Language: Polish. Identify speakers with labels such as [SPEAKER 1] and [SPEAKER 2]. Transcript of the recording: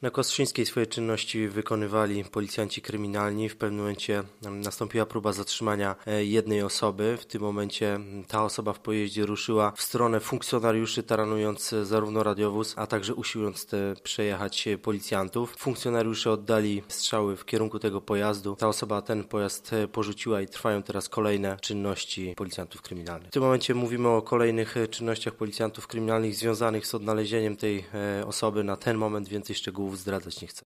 [SPEAKER 1] Na Kostrzyńskiej swoje czynności wykonywali policjanci kryminalni. W pewnym momencie nastąpiła próba zatrzymania jednej osoby. W tym momencie ta osoba w pojeździe ruszyła w stronę funkcjonariuszy, taranując zarówno radiowóz, a także usiłując przejechać policjantów. Funkcjonariusze oddali strzały w kierunku tego pojazdu. Ta osoba ten pojazd porzuciła i trwają teraz kolejne czynności policjantów kryminalnych. W tym momencie mówimy o kolejnych czynnościach policjantów kryminalnych związanych z odnalezieniem tej osoby. Na ten moment więcej szczegółów zdradzać nie chcę.